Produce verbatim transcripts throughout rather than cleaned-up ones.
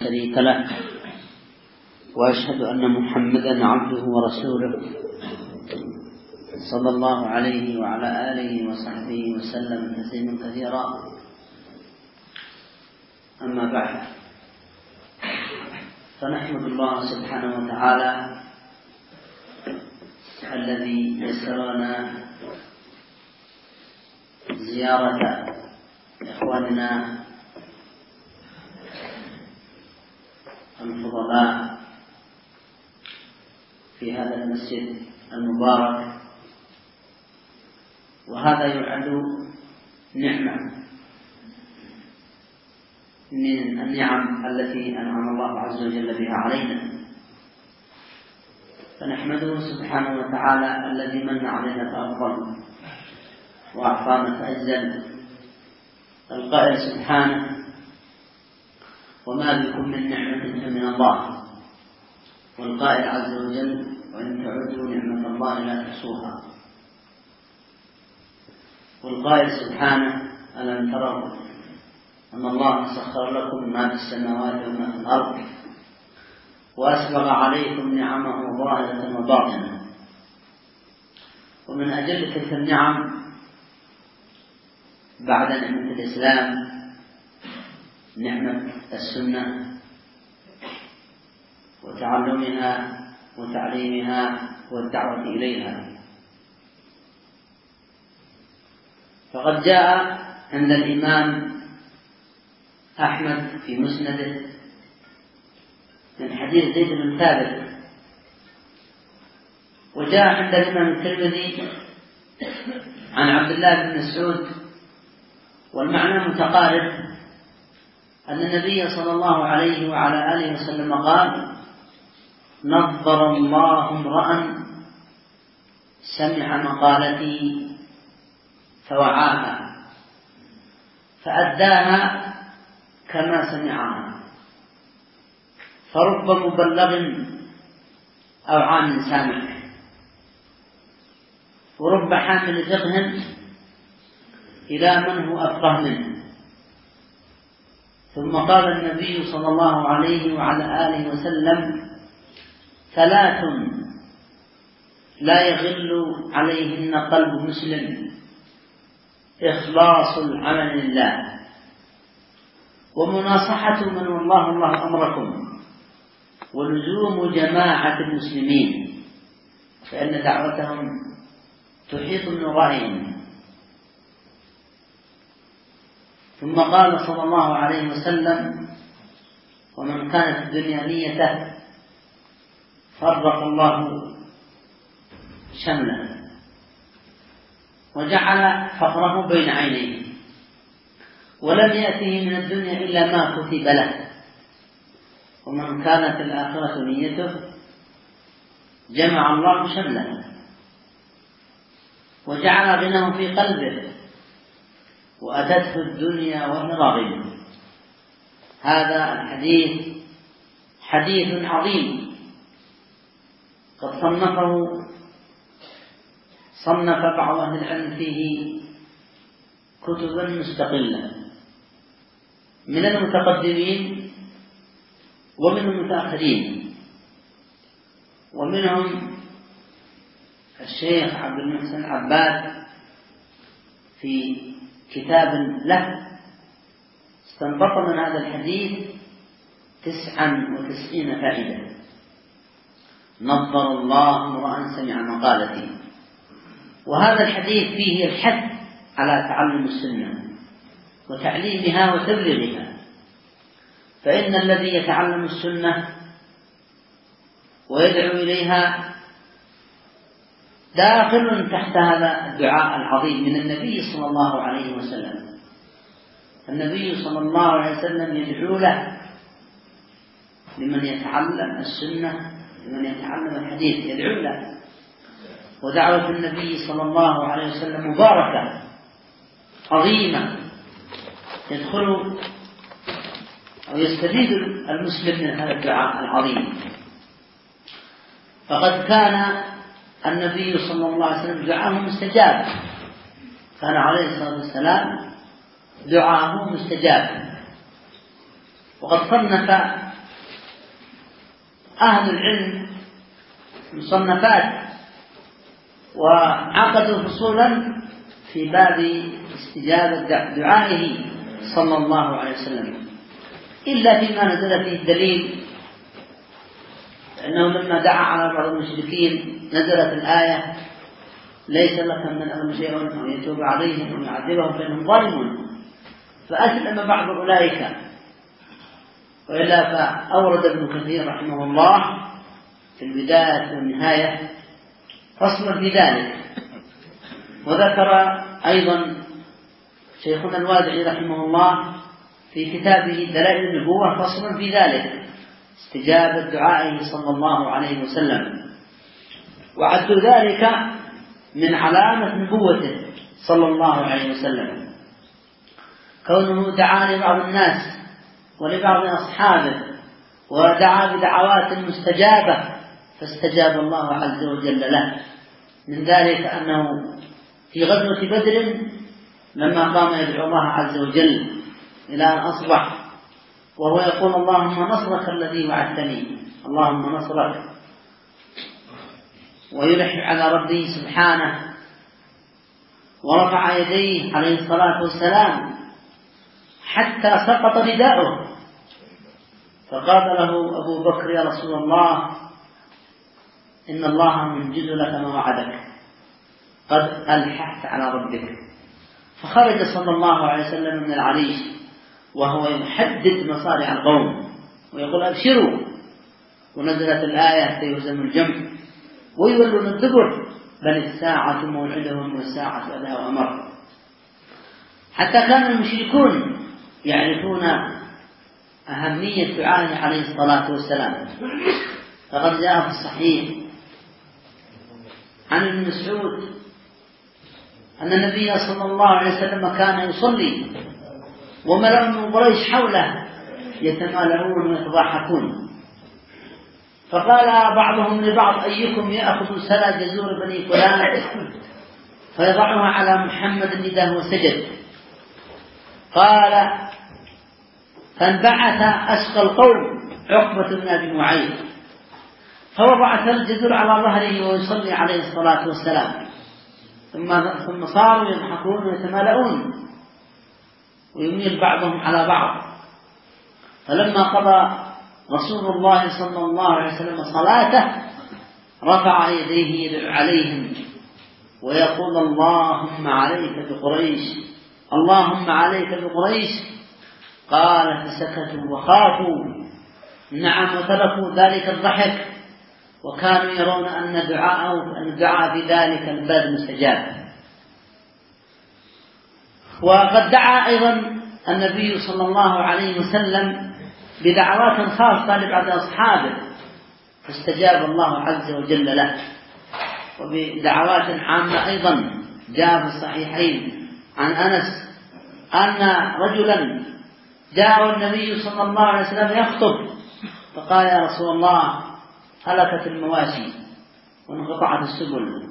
شريك له، وأشهد أن محمدا عبده ورسوله صلى الله عليه وعلى آله وصحبه وسلم تسليما كثيرا. أما بعد، فنحمد الله سبحانه وتعالى الذي يسر لنا زيارة إخواننا الفضلاء في هذا المسجد المبارك، وهذا يعد نعمة من النعم التي أنعم الله عز وجل بها علينا، فنحمده سبحانه وتعالى الذي من علينا فأفضل وأعطانا فأجزل. القائل سبحانه: وما بكم من نعمة فمن الله. والقائل عز وجل: وإن تعدوا نعمة الله لا تحصوها. والقائل سبحانه: ألم تروا أن الله سخر لكم ما في السماوات وما في الأرض وأسبغ عليكم نعمه ظاهرة وباطنة. ومن أجل تلك النعم بعد نعمة الإسلام نعمة السنة وتعلمها وتعليمها والدعوة إليها. فقد جاء عند الإمام أحمد في مسنده من حديث زيد بن ثابت، وجاء عند الإمام الترمذي عن عبد الله بن مسعود، والمعنى متقارب، أن النبي صلى الله عليه وعلى آله وسلم قال: نظر الله امرأ سمع مقالتي فوعاها فأداها كما سمعها، فرب مبلغ أو عام سامع، ورب حامل فقه إلى من هو أفقه منه. ثم قال النبي صلى الله عليه وعلى آله وسلم: ثلاث لا يغل عليهن قلب مسلم: إخلاص العمل لله، ومناصحة من والله الله أمركم، ولزوم جماعة المسلمين، فإن دعوتهم تحيط من ورائهم. ثم قال صلى الله عليه وسلم: ومن كانت الدنيا نيته فرق الله شمله وجعل فقره بين عينيه، ولم يأته من الدنيا إلا ما كتب له. ومن كانت الآخرة نيته جمع الله شمله وجعل غناه في قلبه، وأتته الدنيا وهي راغبة. هذا الحديث حديث عظيم قد صنفه صنف بعض أهل العلم فيه كتبا مستقلة، من المتقدمين ومن المتأخرين، ومنهم الشيخ عبد المحسن العباد في كتاب له استنبط من هذا الحديث تسعا وتسعين فائدة. نظر الله امرأ سمع مقالتي. وهذا الحديث فيه الحث على تعلم السنة وتعليمها وتبليغها، فإن الذي يتعلم السنة ويدعو إليها داخل تحت هذا الدعاء العظيم من النبي صلى الله عليه وسلم. النبي صلى الله عليه وسلم يدعو له لمن يتعلم السنة، لمن يتعلم الحديث يدعو له. ودعوة النبي صلى الله عليه وسلم مباركة عظيمة، يدخل أو يستفيد المسلم من هذا الدعاء العظيم. فقد كان النبي صلى الله عليه وسلم دعاه مستجاب، كان عليه الصلاة والسلام دعاه مستجاب. وقد صنف أهل العلم مصنفات وعقدوا فصولا في باب استجابة دعائه صلى الله عليه وسلم، إلا فيما نزل فيه الدليل، أنه لما دعا على بعض المشركين نزلت الآية ليس لك من الأمر شيء أو يتوب عليهم أو يعذبهم فإنهم ظالمون، فأسلم بعض أولئك. وإلا فأورد ابن كثير رحمه الله في البداية والنهاية فصلا في ذلك. وذكر أيضا شيخنا الوادعي رحمه الله في كتابه دلائل النبوة فصلا في ذلك، استجابة دعائه صلى الله عليه وسلم، وعدوا ذلك من علامة نبوته صلى الله عليه وسلم، كونه دعا لبعض الناس ولبعض أصحابه ودعا بدعوات مستجابة فاستجاب الله عز وجل له. من ذلك أنه في غزوة بدر لما قام يدعو الله عز وجل إلى أن أصبح وهو يقول اللهم نصرك الذي وعدتني، اللهم نصرك، ويلح على ربه سبحانه، ورفع يديه عليه الصلاة والسلام حتى سقط رداؤه، فقال له أبو بكر يا رسول الله إن الله منجز لك ما وعدك، قد ألححت على ربك. فخرج صلى الله عليه وسلم من العريش وهو يحدد مصارع القوم ويقول أبشروا، ونزلت الآية سيهزم الجمع ويولون الدبر بل الساعة موعدهم والساعة أدهى وأمر. حتى كان المشركون يعرفون أهمية دعائه عليه الصلاة والسلام، فقد جاء في الصحيح عن ابن مسعود أن النبي صلى الله عليه وسلم كان يصلي وملأ من قريش حوله يتمالؤون ويتضاحكون، فقال بعضهم لبعض أيكم يأخذ سلا جزور بني فلان فيضعها على محمد إذا هو سجد. قال فانبعث أشقى القوم عقبة بن أبي معيط فوضع الجزور على ظهره ويصلي عليه الصلاة والسلام، ثم ثم صاروا يضحكون ويتمالؤون ويميل بعضهم على بعض. فلما قضى رسول الله صلى الله عليه وسلم صلاته رفع يديه يدعو عليهم ويقول اللهم عليك بقريش، اللهم عليك بقريش. قال فسكتوا وخافوا، نعم، وتركوا ذلك الضحك، وكانوا يرون أن دعاءه أن الدعاء في ذلك الباب مستجاب. وقد دعا أيضا النبي صلى الله عليه وسلم بدعوات خاصة لبعض أصحابه فاستجاب الله عز وجل له، وبدعوات عامة أيضا جاء في الصحيحين عن أنس أن رجلا جاء النبي صلى الله عليه وسلم يخطب فقال يا رسول الله هلكت المواشي وانقطعت السبل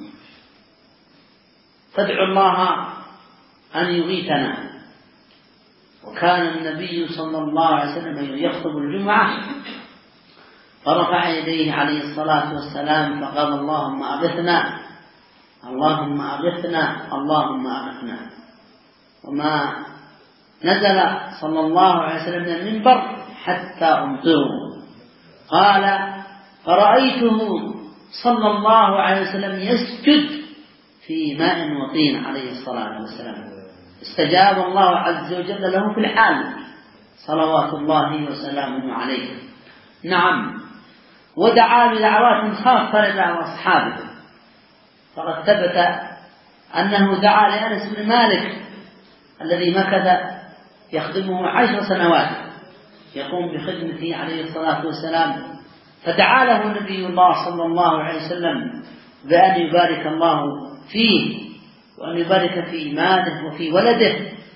فادعوا الله أن يغيثنا. وكان النبي صلى الله عليه وسلم يخطب الجمعة فرفع يديه عليه الصلاة والسلام فقال اللهم أغثنا اللهم أغثنا اللهم أغثنا. وما نزل صلى الله عليه وسلم من المنبر حتى أمطروا. قال فرأيته صلى الله عليه وسلم يسجد في ماء وطين عليه الصلاة والسلام، استجاب الله عز وجل له في الحال صلوات الله وسلامه عليه. نعم، ودعا بدعوات خاصة لبعض أصحابه، فقد ثبت أنه دعا لأنس بن مالك الذي مكث يخدمه عشر سنوات يقوم بخدمته عليه الصلاة والسلام، فدعا له نبي الله صلى الله عليه وسلم بأن يبارك الله فيه وأن يبارك في ماله وفي ولده،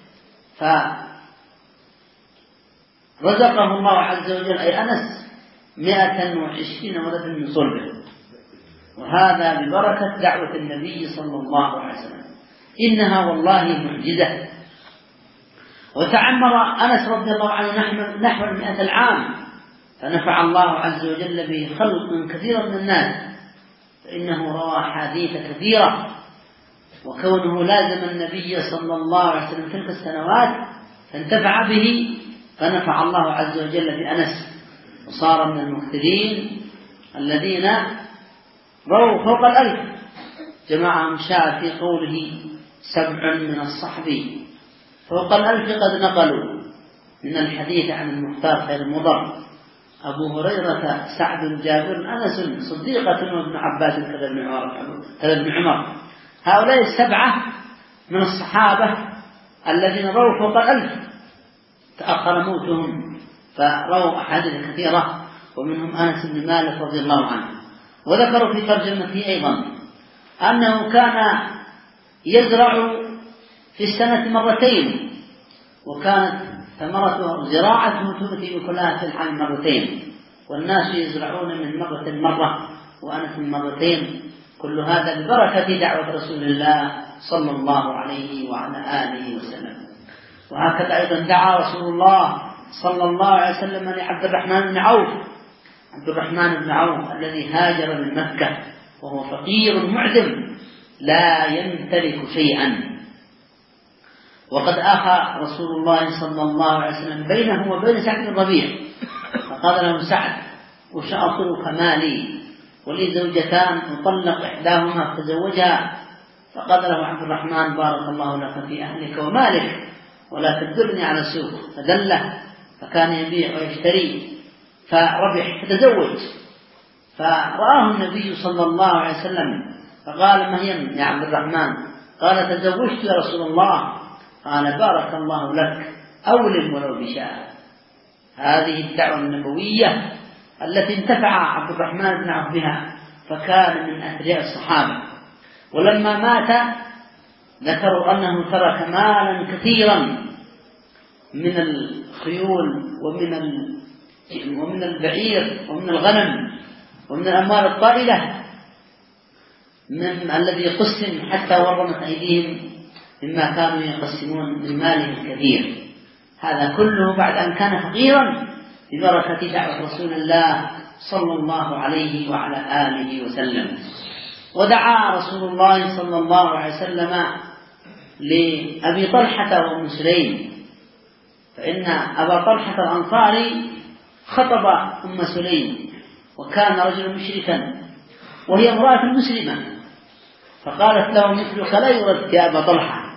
فرزقه الله عز وجل أي أنس مئة وعشرين ولدا من صلبه، وهذا ببركة دعوة النبي صلى الله عليه وسلم، إنها والله معجزة. وتعمر أنس رضي الله عنه نحو المئة العام فنفع الله عز وجل به خلق كثير من الناس، فإنه روى حديث كثيرة، وكونه لازم النبي صلى الله عليه وسلم تلك السنوات فانتفع به، فنفع الله عز وجل بأنس، وصار من المكثرين الذين رووا فوق الألف. جماعة شاء في قوله سبع من الصحب فوق الألف قد نقلوا من الحديث عن المختار خير المضر، أبو هريرة، سعد، جابر، أنس، صديقة، وابن عباس كذا ابن عمر. هؤلاء السبعة من الصحابة الذين رووا فوق الألف تأخر موتهم فرووا أحاديث كثيرة، ومنهم أنس بن مالك رضي الله عنه. وذكروا في ترجمته أيضا أنه كان يزرع في السنة مرتين، وكانت ثمرته زراعته تؤتي بكلها في العام مرتين، والناس يزرعون من مرة مرة وأنس من مرتين. كل هذا ببركة دعوة رسول الله صلى الله عليه وعلى آله وسلم. وهكذا أيضا دعا رسول الله صلى الله عليه وسلم لعبد الرحمن بن عوف عبد الرحمن بن عوف الذي هاجر من مكة وهو فقير معدم لا يمتلك شيئا، وقد آخى رسول الله صلى الله عليه وسلم بينه وبين سعد بن الربيع، فقال له سعد: وسأصلك مالي ولي زوجتان أطلق إحداهما فتزوجها. فقال له عبد الرحمن: بارك الله لك في أهلك ومالك ولا تدلني على السوق. فدله، فكان يبيع ويشتري فربح فتزوج. فرآه النبي صلى الله عليه وسلم فقال: ما هي يا عبد الرحمن؟ قال: تزوجت يا رسول الله. قال: بارك الله لك، أولم ولو بشاء. هذه الدعوة النبوية التي انتفع عبد الرحمن بن عوف بها، فكان من أثرياء الصحابة. ولما مات ذكروا أنه ترك مالا كثيرا من الخيول ومن ومن البعير ومن الغنم ومن الأموال الطائلة من الذي قسم حتى ورمت أيديهم مما كانوا يقسمون من ماله الكثير. هذا كله بعد أن كان فقيرا ببركة دعوة رسول الله صلى الله عليه وعلى آله وسلم. ودعا رسول الله صلى الله عليه وسلم لأبي طلحة وأم سليم، فإن أبا طلحة الأنصاري خطب أم سليم وكان رجل مشركا وهي امرأة مسلمة، فقالت له: مثلك لا يرد يا أبا طلحة،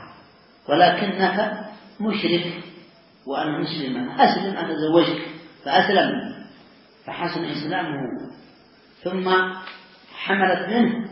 ولكنك مشرك وأنا مسلمة، أسلم أنا زوجك. فأسلم فحسن إسلامه، ثم حملت منه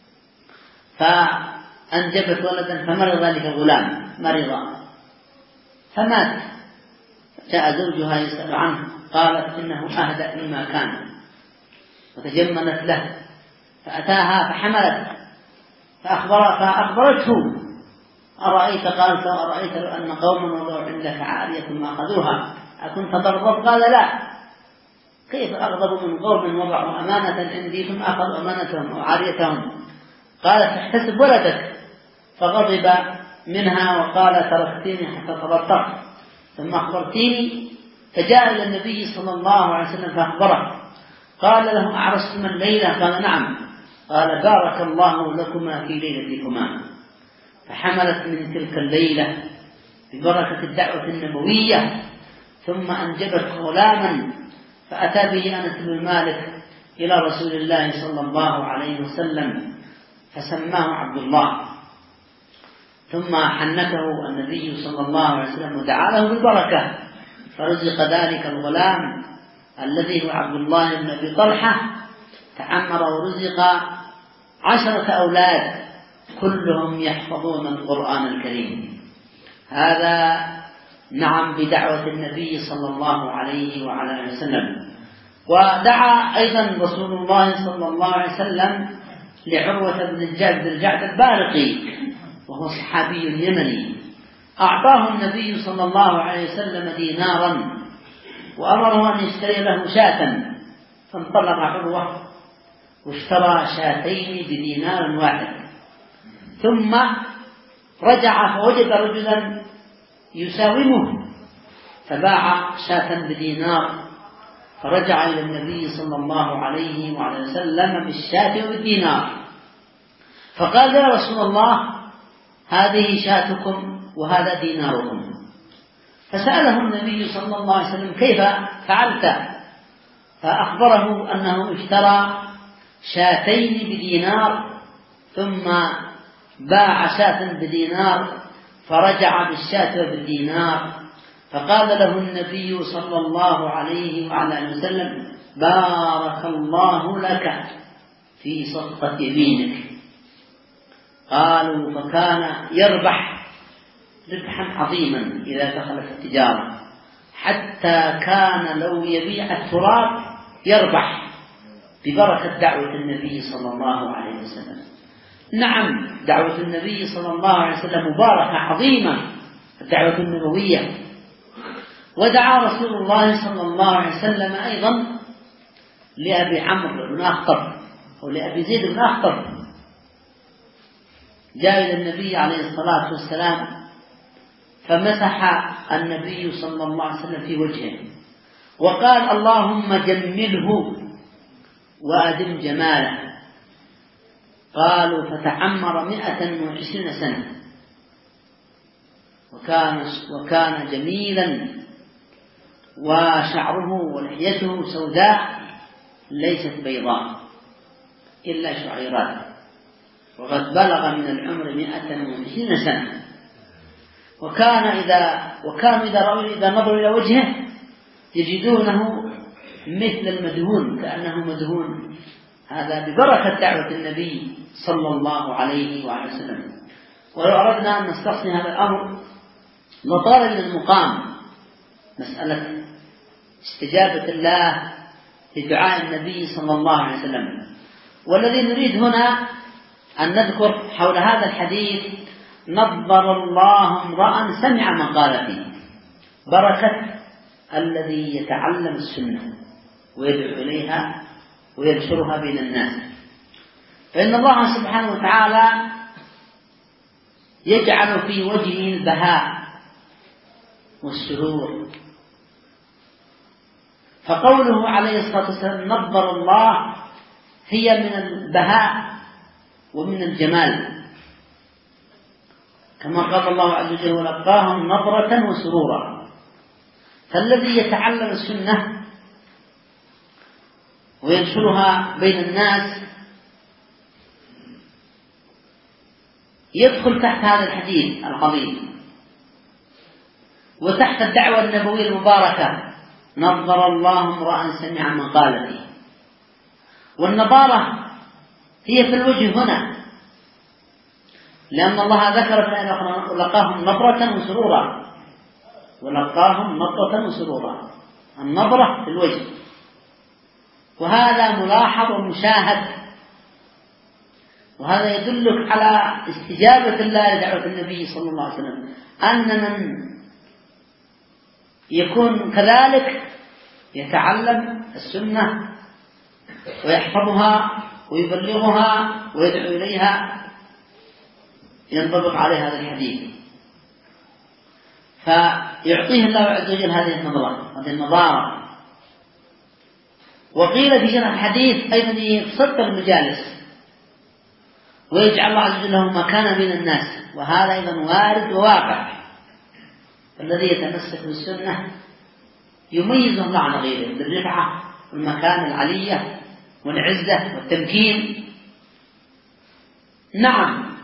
فأنجبت ولدا، فمرض ذلك الغلام مرضا فمات. جاء زوجها يسأل عنه، قالت: إنه أهدأ مما كان، وتجملت له. فأتاها فحملت فأخبر فأخبرته: أرأيت؟ قالت: أرأيت لو أن قوما وضعوا عندك عارية ما أخذوها أكنت تغضب؟ قال: لا، كيف أغضب من قوم وضعوا أمانة عندي ثم أخذوا أمانتهم وعاريتهم؟ قالت: احتسب ولدك. فغضب منها وقال: تركتني حتى تبطرت ثم أخبرتيني. فجاء إلى النبي صلى الله عليه وسلم فأخبره، قال له: أعرستما الليلة؟ قال: نعم. قال: بارك الله لكما في ليلتكما. فحملت من تلك الليلة ببركة الدعوة النبوية، ثم أنجبت غلاما فأتى به أنس بن مالك إلى رسول الله صلى الله عليه وسلم فسماه عبد الله، ثم حنكه النبي صلى الله عليه وسلم ودعا له بالبركة، فرزق ذلك الغلام الذي هو عبد الله بن أبي طلحة، تعمر ورزق عشرة أولاد كلهم يحفظون القرآن الكريم. هذا نعم بدعوة النبي صلى الله عليه وعلى وسلم. ودعا أيضا رسول الله صلى الله عليه وسلم لعروة بن الجعد البارقي، وهو صحابي يمني، أعطاه النبي صلى الله عليه وسلم دينارا وأمره أن يشتري له شاة، فانطلق عروة واشترى شاتين بدينار واحد، ثم رجع فوجد رجلا يساومه فباع شاة بدينار، فرجع إلى النبي صلى الله عليه وعلى وسلم بالشاة وبالدينار، فقال: يا رسول الله، هذه شاتكم وهذا ديناركم. فسأله النبي صلى الله عليه وسلم: كيف فعلت؟ فأخبره أنه اشترى شاتين بدينار ثم باع شاة بدينار فرجع بالشاة بالدينار، فقال له النبي صلى الله عليه وعلى وسلم: بارك الله لك في صدقة يمينك. قالوا: فكان يربح ربحا عظيما إذا دخل في التجارة، حتى كان لو يبيع التراب يربح ببركة دعوة النبي صلى الله عليه وسلم. نعم، دعوة النبي صلى الله عليه وسلم مباركة عظيمة، الدعوة النبوية. ودعا رسول الله صلى الله عليه وسلم أيضا لأبي عمرو بن أخطب أو لأبي زيد بن أخطب، جاء إلى النبي عليه الصلاة والسلام فمسح النبي صلى الله عليه وسلم في وجهه وقال: اللهم جمله وأدم جماله. قالوا: فتعمر مئة وعشرين سنة، وكان, وكان جميلا، وشعره ولحيته سوداء ليست بيضاء إلا شعيرات، وقد بلغ من العمر مئة وعشرين سنة. وكان إذا وكانوا إذا رأوا إذا نظروا إلى وجهه يجدونه مثل المدهون، كأنه مدهون. هذا ببركة دعوة النبي صلى الله عليه وعلى وسلم. ولو أردنا أن نستقصي هذا الأمر لطال من المقام مسألة استجابة الله لدعاء النبي صلى الله عليه وسلم. والذي نريد هنا أن نذكر حول هذا الحديث: نظر الله امرأ سمع مقالتي. بركة الذي يتعلم السنة ويدعو إليها وينشرها بين الناس، فإن الله سبحانه وتعالى يجعل في وجهه البهاء والسرور. فقوله عليه الصلاة والسلام نظر الله هي من البهاء ومن الجمال، كما قال الله عز وجل: ولقاهم نظرة وسرورا. فالذي يتعلم السنة وينشرها بين الناس يدخل تحت هذا الحديث العظيم وتحت الدعوة النبوية المباركة: نظر الله امرأ سمع مقالتي. والنظارة هي في الوجه هنا، لأن الله ذكر في لقاهم نظرة وسرورا، ولقاهم نظرة وسرورا. النظرة في الوجه، وهذا ملاحظ ومشاهد، وهذا يدلك على استجابة الله لدعوة النبي صلى الله عليه وسلم، أن من يكون كذلك يتعلم السنة ويحفظها ويبلغها ويدعو إليها ينطبق عليه هذا الحديث، فيعطيه الله عز وجل هذه النظرة، هذه النظارة. وقيل في شرح الحديث أيضا يتصدر المجالس ويجعل الله عز وجل له مكانا من الناس، وهذا أيضا وارد وواقع. الذي يتمسك بالسنة يميز الله عن غيره بالرفعة والمكان العلية والعزة والتمكين. نعم،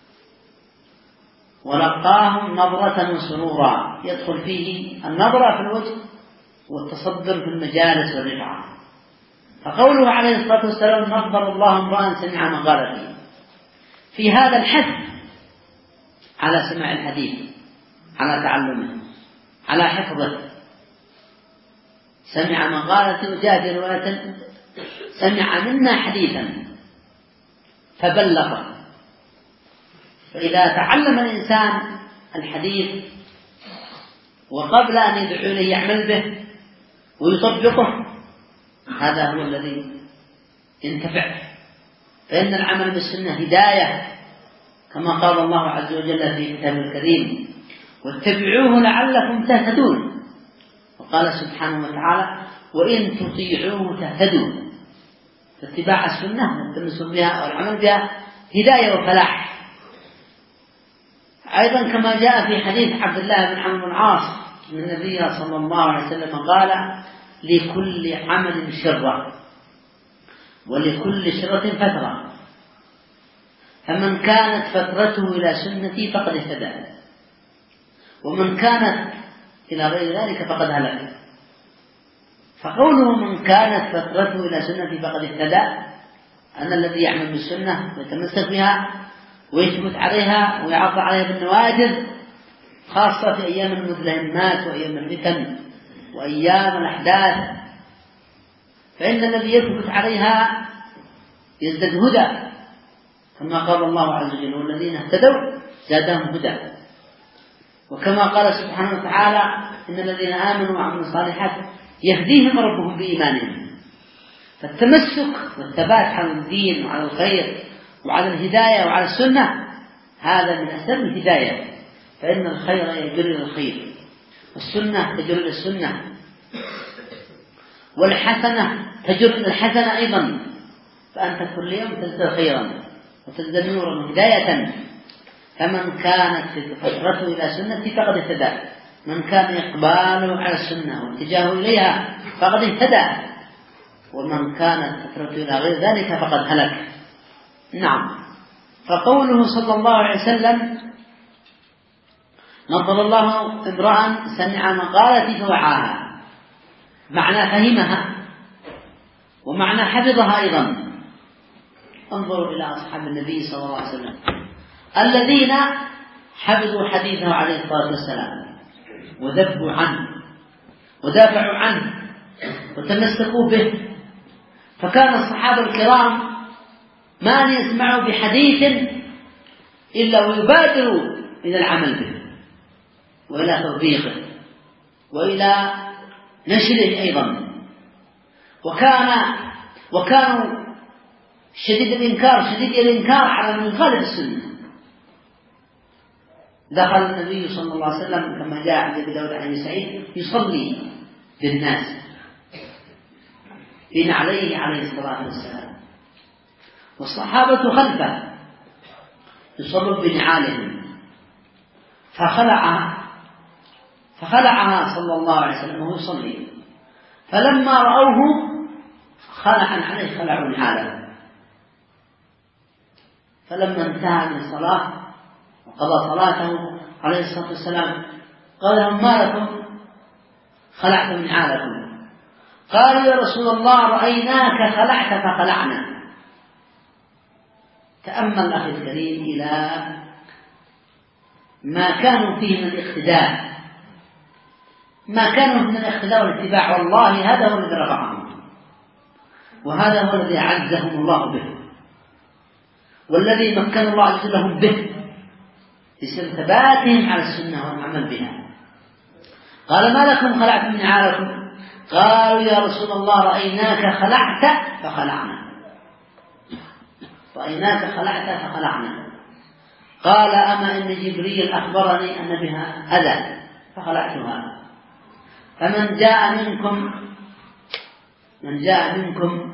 ولقاهم نظرة وسرورا، يدخل فيه النظرة في الوجه والتصدر في المجالس والرفعة. فقوله عليه الصلاة والسلام نظر الله امرأ سمع مقالتي، في هذا الحث على سماع الحديث، على تعلمه، على حفظه. سمع مقالتي، وجاء في رواية سمع منا حديثا فبلغه. فإذا تعلم الإنسان الحديث وقبل أن يدعو إليه يعمل به ويطبقه، هذا هو الذي ينتفع. فإن العمل بالسنة هداية، كما قال الله عز وجل في كتابه الكريم: واتبعوه لعلكم تهتدون. وقال سبحانه وتعالى: وإن تطيعوه تهتدوا. فاتباع السنة والتمسك بها والعمل بها هداية وفلاح. أيضا كما جاء في حديث عبد الله بن عمرو بن العاص أن النبي صلى الله عليه وسلم قال: لكل عمل شرة ولكل شرة فترة، فمن كانت فترته إلى سنتي فقد اهتدى، ومن كانت إلى غير ذلك فقد هلك. فقوله من كانت فترته إلى سنتي فقد اهتدى أن الذي يعمل بالسنة ويتمسك بها ويثبت عليها ويعض عليها بالنواجذ، خاصة في أيام المزلهمات وأيام الفتن وأيام الأحداث، فإن الذي يثبت عليها يزداد هدى، كما قال الله عز وجل: والذين اهتدوا زادهم هدى. وكما قال سبحانه وتعالى: إن الذين آمنوا وعملوا الصالحات يهديهم ربهم بإيمانهم. فالتمسك والثبات على الدين وعلى الخير وعلى الهداية وعلى السنة هذا من أسباب الهداية، فإن الخير يجر إلى الخير، والسنة تجر إلى السنة، والحسنة تجر إلى الحسنة أيضا. فأنت كل يوم تزداد خيرا وتزداد نورا وهداية. فمن كانت فترته إلى سنتي فقد اهتدى، من كان إقباله على السنة واتجاهه إليها فقد اهتدى، ومن كانت فترته إلى غير ذلك فقد هلك. نعم. فقوله صلى الله عليه وسلم: نظر الله امرأ سمع مقالتي فوعاها، معنى فهمها ومعنى حفظها أيضا. انظروا إلى أصحاب النبي صلى الله عليه وسلم الذين حفظوا حديثه عليه الصلاة والسلام وذبوا عنه ودافعوا عنه وتمسكوا به. فكان الصحابة الكرام ما أن يسمعوا بحديث إلا ويبادروا إلى العمل به وإلى تطبيقه وإلى نشره أيضا. وكان وكانوا شديد الإنكار شديد الإنكار على من يخالف السنة. دخل النبي صلى الله عليه وسلم كما جاء عند أبي داود عن أبي سعيد يصلي بالناس بين عليه عليه الصلاة والسلام، والصحابة خلفه يصلوا بنعالهم، فخلعها فخلعها صلى الله عليه وسلم وهو يصلي. فلما رأوه خلعا عليه خلعوا نعاله. فلما انتهى من الصلاة وقضى صلاته عليه الصلاة والسلام قال لهم: ما لكم خلعتم نعالكم؟ قالوا: يا رسول الله رأيناك خلعت فخلعنا. تأمل أخي الكريم إلى ما كانوا فيه من الاقتداء، ما كانوا من الاقتداء والاتباع، والله هذا هو الذي رفعهم، وهذا هو الذي أعزهم الله به، والذي مكن الله عز وجل لهم به بسبب ثباتهم على السنة والعمل بها. قال: ما لكم خلعتم نعالكم؟ قالوا: يا رسول الله رأيناك خلعت فخلعنا رأيناك خلعت فخلعنا. قال: أما إن جبريل أخبرني أن بها أذى فخلعتها. فمن جاء منكم من جاء منكم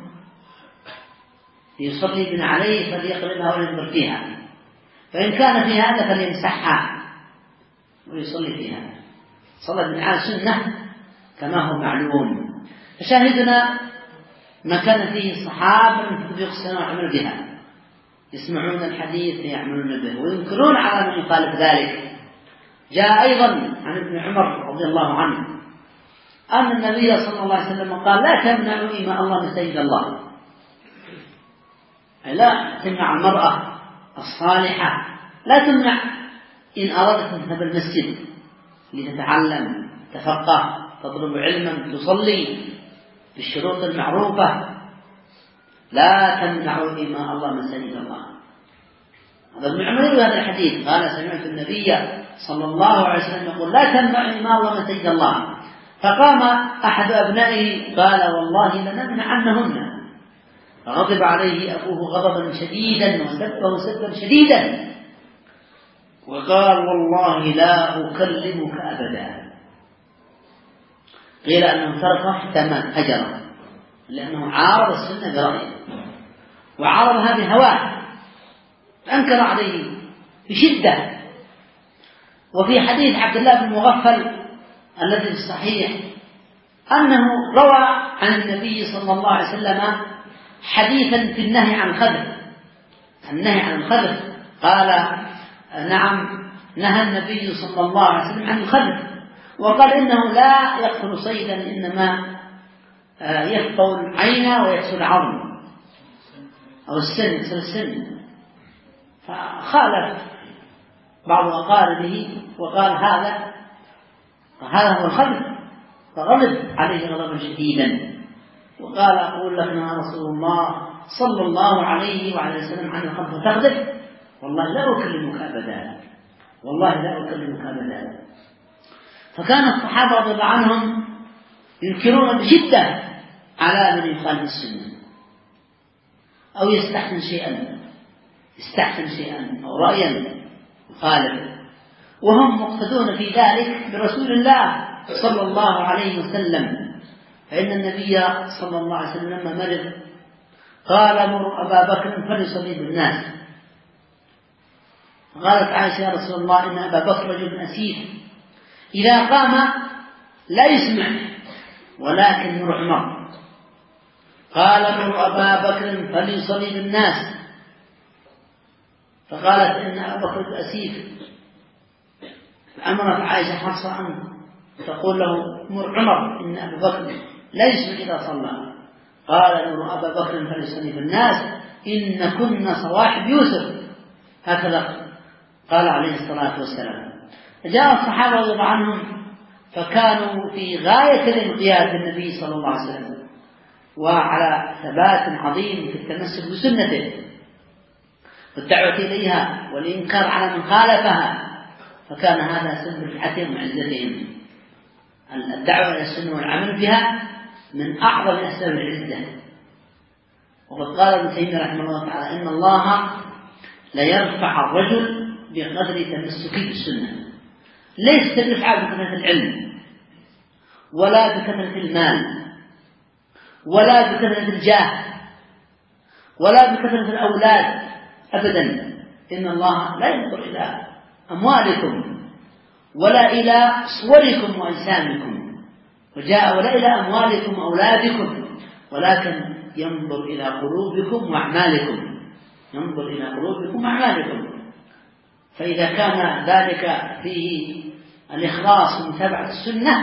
يصلي بنا عليه فليقلبها ولينظر فيها، فإن كان في هذا فليمسحها ويصلي فيها. صلاة النعال سنة كما هو معلوم. فشاهدنا ما كان فيه الصحابة من تطبيق السنة والعمل بها، يسمعون الحديث فيعملون به وينكرون على من يخالف ذلك. جاء أيضا عن ابن عمر رضي الله عنه أن النبي صلى الله عليه وسلم قال: لا تمنعوا إماء الله مساجد الله، لا تمنع المرأة الصالحة، لا تمنع إن أردت أن تذهب المسجد لتتعلم تفقه تطلب علما تصلي بالشروط المعروفة، لا تمنعوا إماء الله مساجد الله. هذا ابن عمر يروي هذا الحديث قال: سمعت النبي صلى الله عليه وسلم يقول: لا تمنعوا إماء الله مساجد الله. فقام أحد أبنائه قال: والله لنمنعنهن. فغضب عليه أبوه غضبا شديدا وسبه سبا شديدا وقال: والله لا أكلمك أبدا. قيل أنه تركه حتى مات هجره، لأنه عارض السنة برأيه وعارضها بهواه، أنكر عليه بشدة. وفي حديث عبد الله بن مغفل الذي في الصحيح أنه روى عن النبي صلى الله عليه وسلم حديثا في النهي عن الخذف، النهي عن الخذف، قال نعم نهى النبي صلى الله عليه وسلم عن الخذف، وقال إنه لا يقتل صيدا إنما يفقو العين ويكسر العظم أو السن، يكسر السن. فخالف بعض أقاربه وقال هذا هذا هو الخذف، فغضب عليه غضبا شديدا وقال أقول لك يا رسول الله صلى الله عليه وعلى وسلم عن الخذف تغضب؟ والله لا أكلمك أبدا، والله لا أكلمك أبدا. فكان الصحابة رضي الله عنهم ينكرون بشدة على من يخالف السنة أو يستحسن شيئا يستحسن شيئا أو رأيا يخالف، وهم مقتدون في ذلك برسول الله صلى الله عليه وسلم. فإن النبي صلى الله عليه وسلم لما مرض قال مر أبا بكر فليصلي بالناس، قالت عائشة يا رسول الله إن أبا بكر رجل أسيف إذا قام لا يسمع ولكن مر عمر، قال مر أبا بكر فليصلي بالناس، فقالت إن أبا بكر أسيف، أمرت عائشة حفصة أن تقول له مر عمر إن أبا بكر لا يسمع إذا صلى، قال مر أبا بكر فليصلي بالناس إن كنا صواحب يوسف، هكذا قال عليه الصلاة والسلام. جاء الصحابة رضي الله عنهم فكانوا في غاية الانقياد بالنبي صلى الله عليه وسلم وعلى ثبات عظيم في التمسك بسنته والدعوة إليها والإنكار على من خالفها، فكان هذا سبب رفعتهم وعزتهم. الدعوة إلى السنة والعمل بها من أعظم أسباب العزة. وقد قال ابن تيمية رحمه الله تعالى إن الله لا يرفع الرجل بقدر تمسكه بالسنة، ليس الرفعة بكثرة العلم ولا بكثرة المال ولا بكثرة الجاه ولا بكثرة الأولاد أبدا، إن الله لا ينظر إلى أموالكم ولا إلى صوركم وأجسامكم، وجاء ولا إلى أموالكم وأولادكم، ولكن ينظر إلى قلوبكم وأعمالكم، ينظر إلى قلوبكم وأعمالكم. فإذا كان ذلك فيه الإخلاص ومتابعة السنة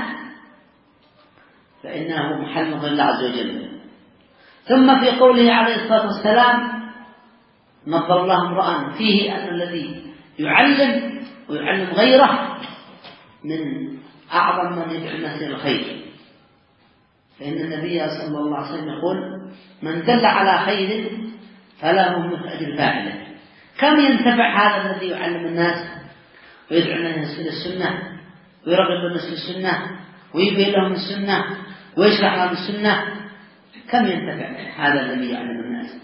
فإنه محل من الله عز وجل. ثم في قوله عليه الصلاة والسلام نظر الله امرأ فيه أن الذي يعلم ويعلم غيره من أعظم من يدعو الناس إلى الخير، فإن النبي صلى الله عليه وسلم يقول من دل على خير فله مثل أجر فاعله. كم ينتفع هذا الذي يعلم الناس ويدعو الناس إلى السنة ويرغب الناس في السنة ويبين لهم السنة ويشرح لهم السنة، كم ينتفع هذا الذي يعلم الناس؟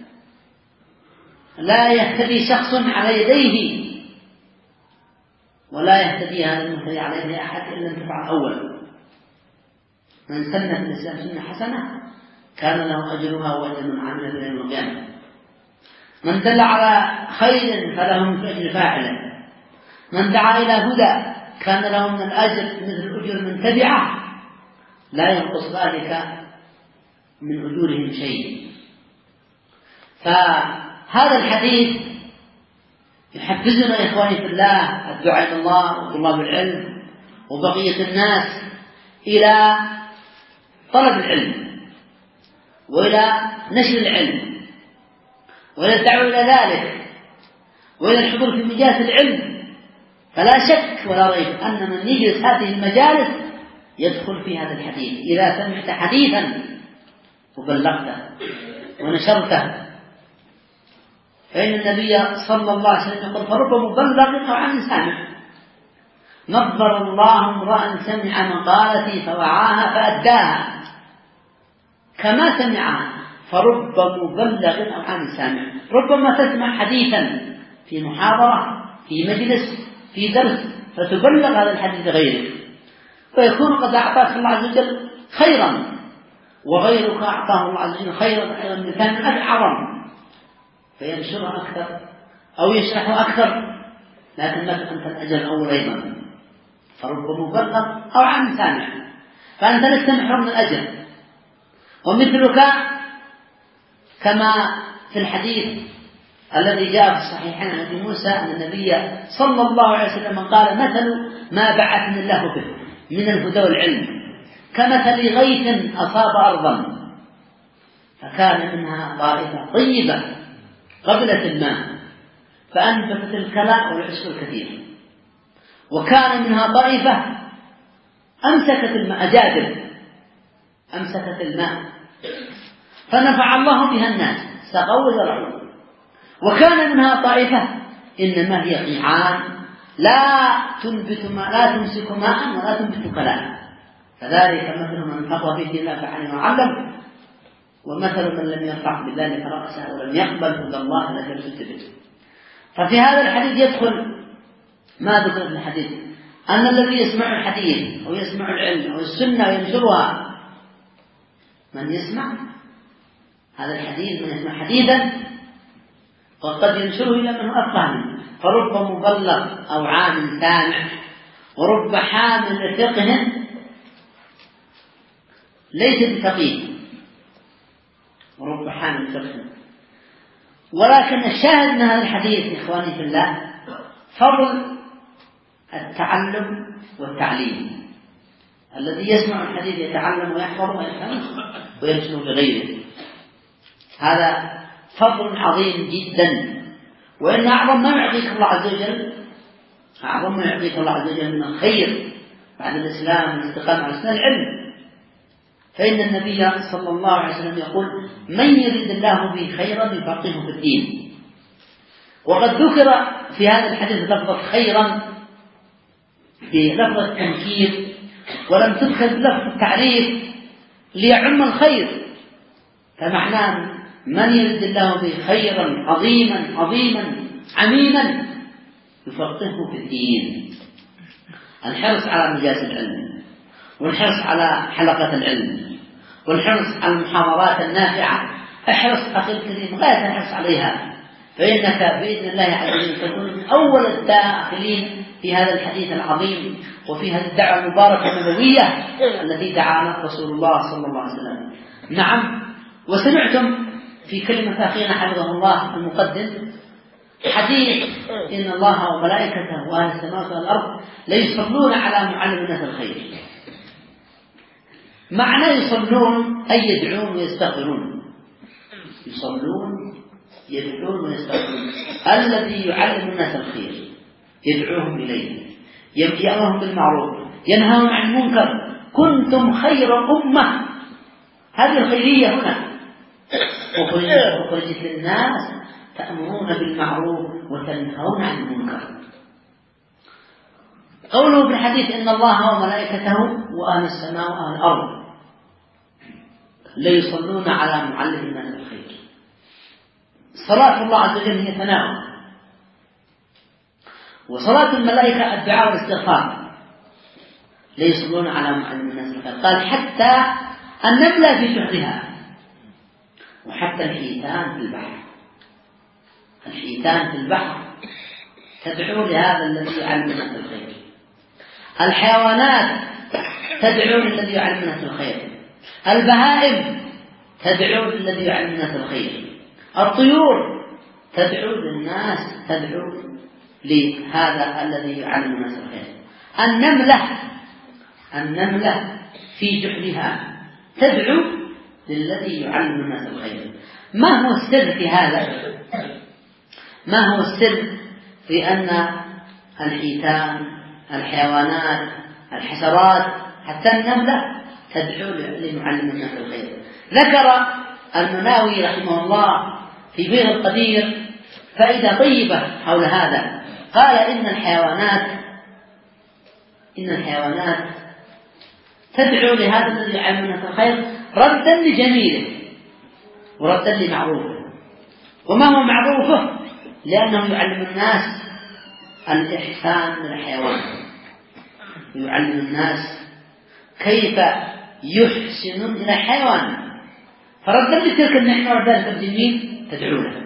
لا يهتدي شخص على يديه ولا يهتدي هذا المهتدي على يديه أحد إلا انتفع الأول. من سن في الإسلام سنة حسنة كان له أجرها وأجر من عمل في يوم القيامة. من دل على خير فله مثل أجر فاعله. من دعا إلى هدى كان له من الأجر مثل أجر من تبعه، لا ينقص ذلك من أجورهم شيء. فهذا الحديث يحفزنا يا إخواني في الله الدعاء إلى الله وطلاب العلم وبقية الناس إلى طلب العلم وإلى نشر العلم وإلى الدعوة إلى ذلك وإلى الحضور في مجالس العلم. فلا شك ولا ريب أن من يجلس هذه المجالس يدخل في هذا الحديث. إذا سمعت حديثا وبلغته ونشرته، فإن النبي صلى الله عليه وسلم يقول فرب مبلغ أو عن سامع. نظر الله امرأ سمع مقالتي فوعاها فأداها كما سمعها، فرب مبلغ أو عن سامع. ربما تسمع حديثا في محاضرة في مجلس في درس فتبلغ هذا الحديث غيرك، ويكون قد أعطاك الله عز وجل خيرا، وغيرك أعطاه الله عز وجل خيرا أيضا مثال أعظم فينشرها أكثر أو يشرحها أكثر، لكن مثلا أنت الأجر الأول أيضا، فرب مبلغ أو عام سامع، فأنت لست محروم من الأجر. ومثلك كما في الحديث الذي جاء في الصحيحين عن أبي موسى أن النبي صلى الله عليه وسلم قال: مثل ما بعثني الله به من الهدى والعلم كمثل غيث أصاب أرضا فكان منها طائفة طيبة قبلت الماء فأنبتت الكلاء والعشب الكثير، وكان منها طائفة أمسكت الماء أجادب أمسكت الماء فنفع الله بها الناس سقوا وزرعوا، وكان منها طائفة إنما هي قيعان لا تنبت ماء لا تمسك ماء ولا تنبت كلاء، فذلك مثل من فرط في دين الله فعلم وعلم، ومثل من لم يرفع بذلك رأسه ولم يقبل هدى الله الذي ارسلت به. ففي هذا الحديث يدخل ما ذكر في الحديث أن الذي يسمع الحديث أو يسمع العلم أو السنة وينشرها من يسمع هذا الحديث، من يسمع حديثا وقد ينشره إلى من هو أفقه منه، فرب مبلغ أو عام سامع، ورب حامل فقه ليس بفقيه، ورب حامل فقه. ولكن الشاهد من هذا الحديث إخواني في الله فضل التعلم والتعليم. الذي يسمع الحديث يتعلم ويحفظ ويفهم وينشر بغيره، هذا فضل عظيم جدا. وإن أعظم ما يعطيك الله عز وجل أعظم ما يعطيك الله عز وجل من الخير بعد الإسلام والاستقامة على سنة العلم. فإن النبي صلى الله عليه وسلم يقول: من يريد الله به خيرا يفقهه في الدين. وقد ذكر في هذا الحديث لفظة خيرا بلفظة التنكير، ولم تذكر بلفظ التعريف ليعم الخير، فمعناه من يريد الله به خيرا عظيما عظيما عميما يفقهه في الدين. الحرص على مجالس العلم، والحرص على حلقة العلم، والحرص على المحاضرات النافعة. احرص أخي الكريم غاية الحرص عليها، فإنك بإذن الله عز وجل تكون من أول الداخلين في هذا الحديث العظيم وفي هذه الدعوة المباركة النبوية التي دعانا رسول الله صلى الله عليه وسلم. نعم. وسمعتم في كلمة أخينا حفظه الله المقدم حديث: إن الله وملائكته وأهل السماوات والأرض ليصلون على معلم الناس الخير. معنى يصلون أي يدعون ويستغفرون، يصلون يدعون ويستغفرون. الذي يعلم الناس الخير يدعوهم إليه، يأمرهم بالمعروف، ينهاهم عن المنكر. كنتم خير أمة، هذه الخيرية هنا، وخرجت للناس تأمرون بالمعروف وتنهون عن المنكر. قوله في الحديث: إن الله وملائكته وأهل السماء وأهل الأرض ليصلون على معلم الناس الخير. صلاة الله عز وجل هي ثناء، وصلاة الملائكة الدعاء والاستغفار. ليصلون على معلم الناس الخير، قال: حتى النملة في جحرها، وحتى الحيتان في البحر. الحيتان في البحر تدعو لهذا الذي يعلم الناس الخير. الحيوانات تدعو للذي يعلم الناس الخير. البهائم تدعو للذي يعلم الناس الخير. الطيور تدعو للناس تدعو لهذا الذي يعلم الناس الخير. النملة النملة في جحرها تدعو للذي يعلم الناس الخير. ما هو السر في هذا؟ ما هو السر في أن الحيتان، الحيوانات، الحشرات، حتى النملة تدعو لمعلم الناس الخير؟ ذكر المناوي رحمه الله في بير القدير فائدة طيبة حول هذا. قال: إن الحيوانات إن الحيوانات تدعو لهذا الذي يعلم الناس الخير ردا لجميله وردا لمعروفه. وما هو معروفه؟ لأنه يعلم الناس الإحسان للحيوان، يعلم الناس كيف يحسن إلى الحيوان، فرد لتلك النعمة وذلك الجميل تدعو له.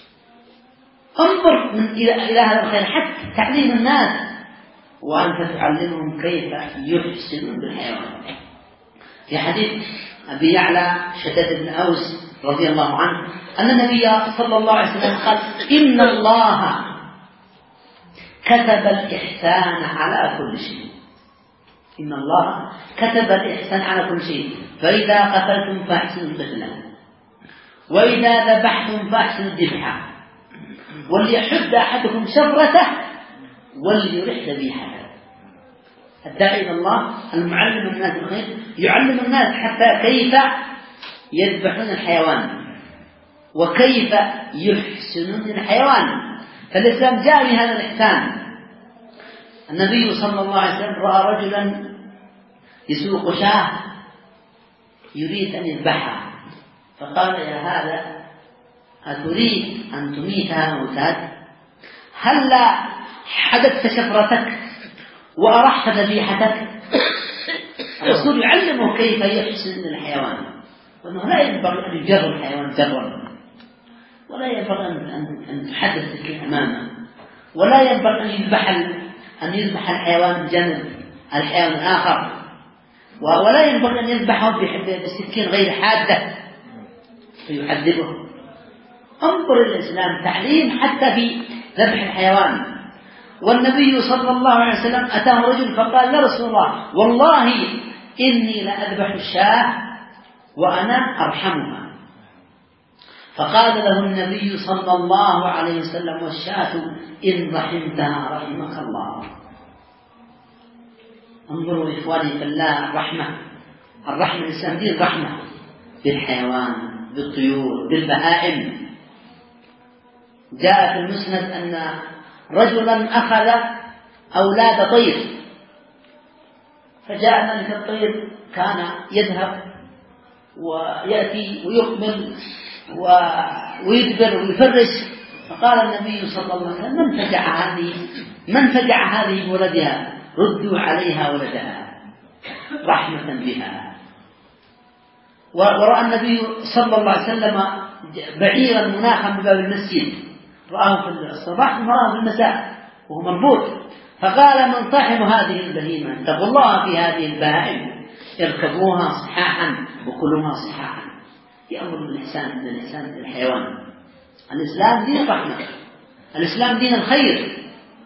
انظر من إلى هذا الخير حتى تعليم الناس، وأنت تعلمهم كيف يحسنون بالحيوان. في حديث أبي يعلى شداد بن أوس رضي الله عنه أن النبي صلى الله عليه وسلم قال: إن الله كتب الإحسان على كل شيء. إن الله كتب الإحسان على كل شيء، فإذا قتلتم فأحسنوا القتلة، وإذا ذبحتم فأحسنوا الذبحة، وليحد أحدكم شفرته وليرح ذبيحته. الداعي إلى الله المعلم الناس الخير يعلم الناس حتى كيف يذبحون الحيوان وكيف يحسنون الحيوان. فالإسلام جاء بهذا الإحسان. النبي صلى الله عليه وسلم رأى رجلا يسوق شاة يريد أن يذبحها، فقال: يا هذا أتريد أن تميتها موتات؟ هلا حدثت شفرتك وأرحت ذبيحتك؟ الرسول يعلمه كيف يحسن الحيوان، وأنه لا ينبغي أن يجر الحيوان جرا، ولا ينبغي أن تحدث السكين أمامه، ولا ينبغي أن يذبح أن يذبح الحيوان جنب الحيوان الآخر، ولا ينبغي أن يذبحه بالسكين غير حادة فيحدبه. انظر الإسلام تعليم حتى في ذبح الحيوان. والنبي صلى الله عليه وسلم أتاه رجل فقال: يا رسول الله، والله إني لأذبح الشاة وأنا أرحمها. فقال له النبي صلى الله عليه وسلم: والشاة إن رحمتها رحمك الله. انظروا إخواني في الله الرحمة، الرحمة الإسلام دين رحمة بالحيوان، بالطيور، بالبهائم. جاء في المسند أن رجلا أخذ أولاد طير، فجاء ذلك الطير كان يذهب ويأتي ويقبل ويدبر ويفرش، فقال النبي صلى الله عليه وسلم: من فجع هذه من فجع هذه بولدها، ردوا عليها ولدها رحمة بها. ورأى النبي صلى الله عليه وسلم بعيرا مناخا بباب المسجد، رآه في الصباح ورآه في المساء وهو مربوط، فقال: من صاحب هذه البهيمة؟ اتقوا الله في هذه البهائم، اركبوها صحاحا وكلوها صحاحا. يأمر بالإحسان بالإحسان للحيوان. الإسلام دين الرحمة، الإسلام دين الخير.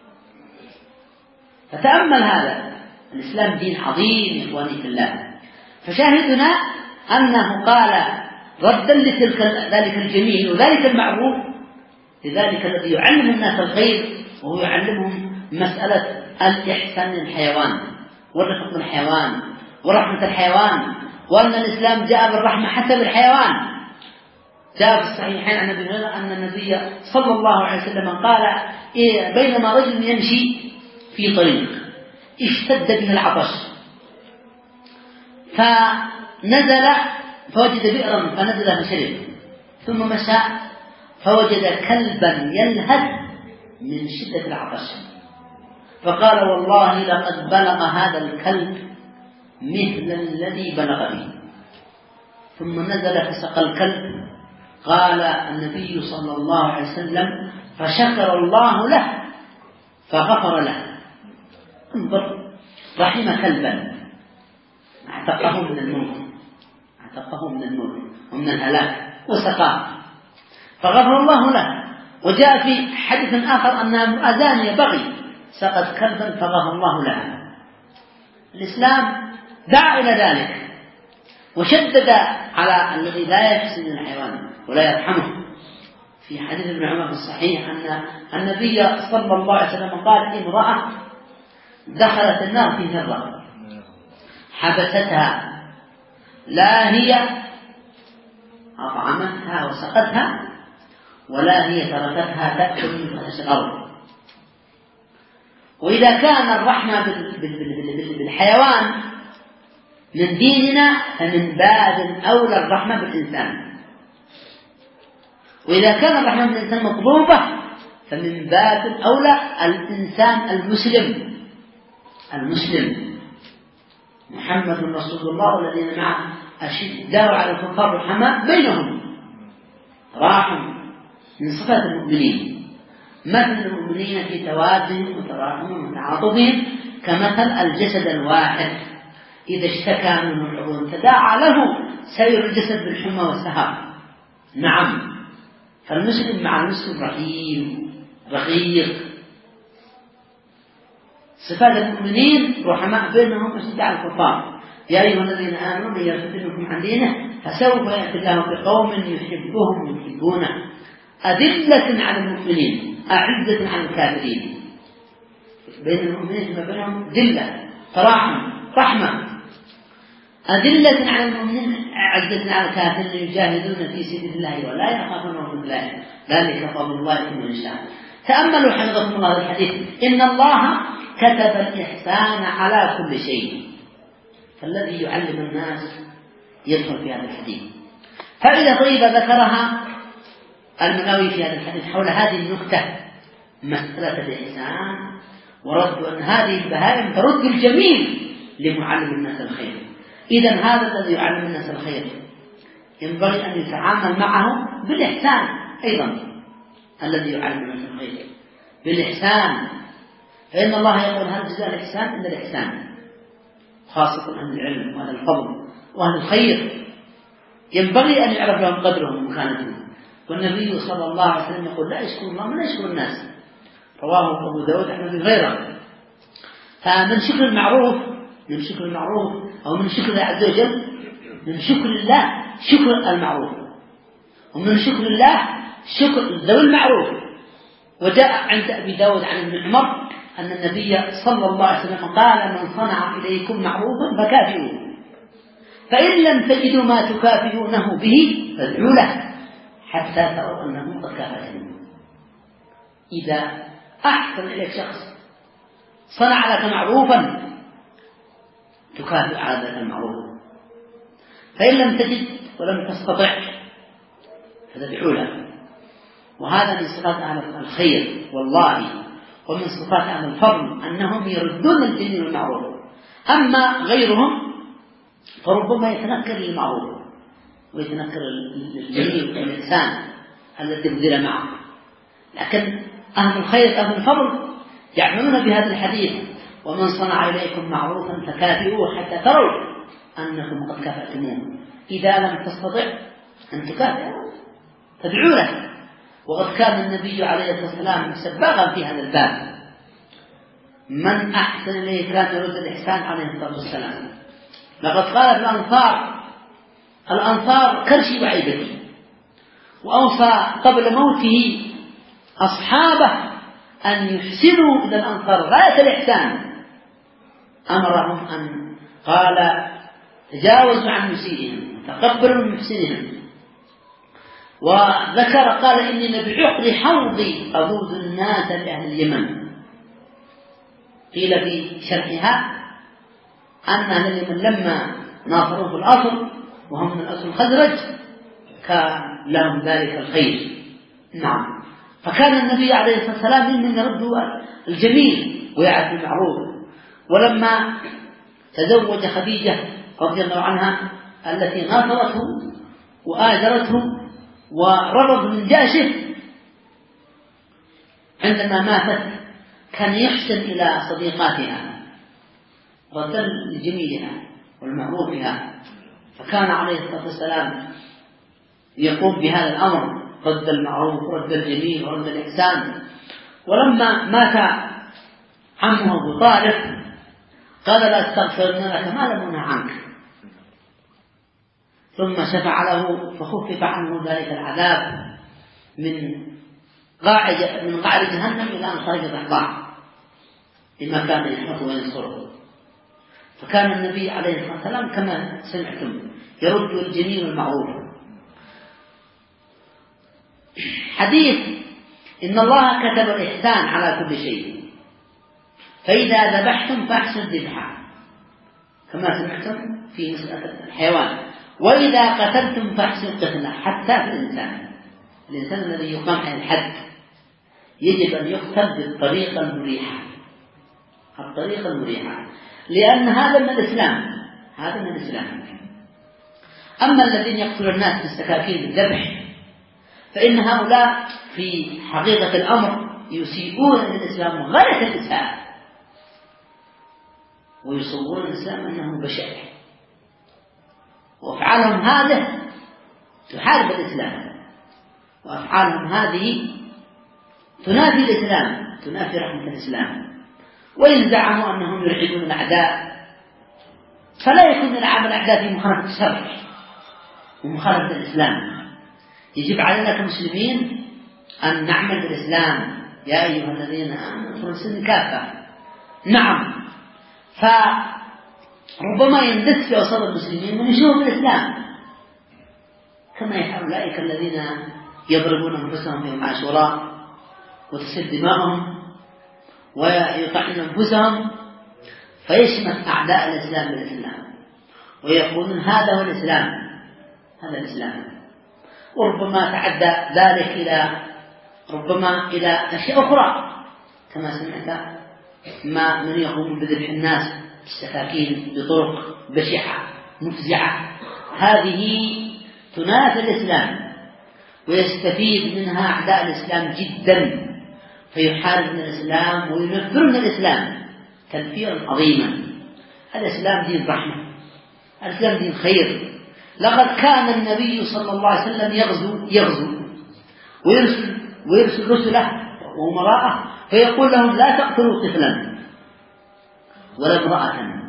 فتأمل هذا، الإسلام دين عظيم إخواني في الله. فشاهدنا أنه قال ردا لتلك ذلك الجميل وذلك المعروف لذلك الذي يعلم الناس الخير، وهو يعلمهم مسألة الإحسان للحيوان والرفق بالحيوان ورحمة الحيوان، وأن الإسلام جاء بالرحمة حتى بالحيوان. جاء في الصحيحين عن ابي هريرة أن النبي صلى الله عليه وسلم قال: إيه بينما رجل يمشي في طريق اشتد به العطش، فنزل فوجد بئرا فنزل فشرب، ثم مشى فوجد كلبا يلهث من شدة العطش، فقال: والله لقد بلغ هذا الكلب مثل الذي بلغ به. ثم نزل فسقى الكلب. قال النبي صلى الله عليه وسلم: فشكر الله له فغفر له. انظر، رحم كلبا اعتقه من الموت، اعتقه من الموت ومن الهلاك وسقاه فغفر الله له. وجاء في حديث آخر أن امرأة زانية بغي سقت كلبا فغفر الله لها. الإسلام دعا إلى ذلك وشدد على الذي لا يحسن الحيوان ولا يرحمه. في حديث ابن عمر الصحيح أن النبي صلى الله عليه وسلم قال: امرأة دخلت النار في ذرة حبستها، لا هي أطعمتها وسقتها ولا هي تركتها تأكل من فحش الأرض. وإذا كان الرحمة بالحيوان من ديننا فمن باب أولى الرحمة بالإنسان. وإذا كان الرحمة بالإنسان مطلوبة فمن باب أولى الإنسان المسلم المسلم محمد رسول الله والذين معه أشداء على الكفار رحماء بينهم راحم من صفات المؤمنين، مثل المؤمنين في توادهم وتراحمهم وتعاطفهم كمثل الجسد الواحد إذا اشتكى منه العضو تداعى له سير الجسد بالحمى والسهر. نعم، فالمسلم مع المسلم رحيم رقيق. صفات المؤمنين رحماء بينهم أشداء على الكفار. يا أيها الذين آمنوا من يرتد منكم عن دينه فسوف يأتي الله بقوم يحبهم ويحبونه أذلة على المؤمنين أعزة على الكافرين. بين المؤمنين ما بينهم ذلة تراحم رحمة. أذلة على المؤمنين أعزة على الكافرين يجاهدون في سبيل الله ولا يخافون من الله ذلك فضل الله يؤتيه من يشاء. تأملوا حفظكم الله الحديث إن الله كتب الإحسان على كل شيء، فالذي يعلم الناس يدخل في هذا الحديث. فإذا طيبة ذكرها المناوي في هذا الحديث حول هذه النكتة مسألة الإحسان ورد أن هذه البهائم ترد الجميل لمعلم الناس الخير. إذا هذا الذي يعلم الناس الخير ينبغي أن يتعامل معه بالإحسان أيضا. الذي يعلم الناس الخير بالإحسان، فإن الله يقول هل جزاء الإحسان إلا الإحسان، خاصة أهل العلم وأهل الفضل وأهل الخير ينبغي أن يعرف لهم قدرهم ومكانتهم. والنبي صلى الله عليه وسلم يقول لا يشكر الله من يشكر الناس، رواه أبو داود عن أبي هريرة. فمن شكر المعروف من شكر المعروف أو من شكر الله عز وجل من شكر الله شكر المعروف، ومن شكر الله شكر ذوي المعروف. وجاء عند أبي داود عن ابن عمر أن النبي صلى الله عليه وسلم قال من صنع إليكم معروفا فكافئوه، فإن لم تجدوا ما تكافئونه به فادعوا له حتى تروا أنه قد كافأكم. إذا أحسن إليك شخص صنع لك معروفا تكافئ على ذلك المعروف، فإن لم تجد ولم تستطع فادعوا له. وهذا من صفات أهل الخير والله، ومن صفات أهل الفضل أنهم يردون الجميل والمعروف. أما غيرهم فربما يتنكر المعروف ويتنكر الجميل والإنسان الذي بذل معه. لكن أهل الخير أهل الفضل يعملون بهذا الحديث ومن صنع إليكم معروفا فكافئوه حتى تروا أنكم قد كافأتموه. إذا لم تستطع أن تكافئوا تدعوا له. وقد كان النبي عليه الصلاة والسلام سباغا في هذا الباب، من أحسن إليه كان يرد الإحسان عليه الصلاة والسلام. لقد قالت الأنصار الأنصار كرشي وعيبتي، وأوصى قبل موته أصحابه أن يحسنوا إلى الأنصار غاية الإحسان. أمرهم أن قال تجاوزوا عن مسيئهم تقبلوا من محسنهم. وذكر قال إني بعقر حوضي أذوذ الناس لأهل اليمن. قيل في شرحها أن أهل اليمن لما ناصروا في الأصل وهم من أصل الخزرج كان لهم ذلك الخير. نعم، فكان النبي عليه الصلاة والسلام ممن يرد الجميل ويعرف المعروف. ولما تزوج خديجة رضي الله عنها التي ناصرته وآجرته وربض من جأشه عندما ماتت كان يحسن إلى صديقاتها ردا لجميلها والمعروفها، فكان عليه الصلاة والسلام يقوم بهذا الأمر رد المعروف ورد الجميل ورد الإحسان. ولما مات عمه أبو طالب قال لا استغفرن لك ما لم أنه عنك، ثم شفع له فخفف عنه ذلك العذاب من قاع من قعر جهنم إلى أن خرج تحتها لما كان يحفظ وينصره. فكان النبي عليه الصلاة والسلام كما سمعتم يرد الجميل والمعروف. حديث إن الله كتب الإحسان على كل شيء، فإذا ذبحتم فأحسنوا الذبح كما سمعتم في مسألة الحيوان، وإذا قتلتم فأحسنوا القتل حتى في الإنسان. الإنسان الذي يقام على الحد يجب أن يقتل بالطريقة المريحة، الطريقة المريحة، لأن هذا من الإسلام. هذا من الإسلام. أما الذين يقتلون الناس بالسكاكين بالذبح فإن هؤلاء في حقيقة الأمر يسيئون للإسلام غاية الإساءة، ويصورون الإسلام أنه بشع، وأفعالهم هذه تحارب الإسلام، وأفعالهم هذه تنافي الإسلام، تنافي رحمة الإسلام. وإن زعموا أنهم يرحبون الأعداء فلا يكون العمل الأعداء في مخالفة الشرع ومخالفة الإسلام. يجب علينا كمسلمين أن نعمل بالإسلام. يا أيها الذين آمنوا ادخلوا السلم كافة. نعم، فربما يندس في أوساط المسلمين من يشوفوا بالإسلام كما يفعل أولئك الذين يضربون أنفسهم في يوم عاشوراء وتسيل دماءهم ويطعنون أنفسهم، فيشمت أعداء الإسلام بالإسلام ويقولون هذا هو الإسلام، هذا الإسلام. وربما تعدى ذلك إلى ربما إلى أشياء أخرى كما سمعت ما من يقوم بذبح الناس بالسكاكين بطرق بشعة مفزعة، هذه تنافي الإسلام ويستفيد منها أعداء الإسلام جدا، فيحاربون الإسلام وينفرون الإسلام تنفيرا عظيما. الإسلام دين رحمة، الإسلام دين خير. لقد كان النبي صلى الله عليه وسلم يغزو يغزو ويرسل ويرسل رسله وأمراءه فيقول لهم لا تقتلوا طفلا ولا امرأة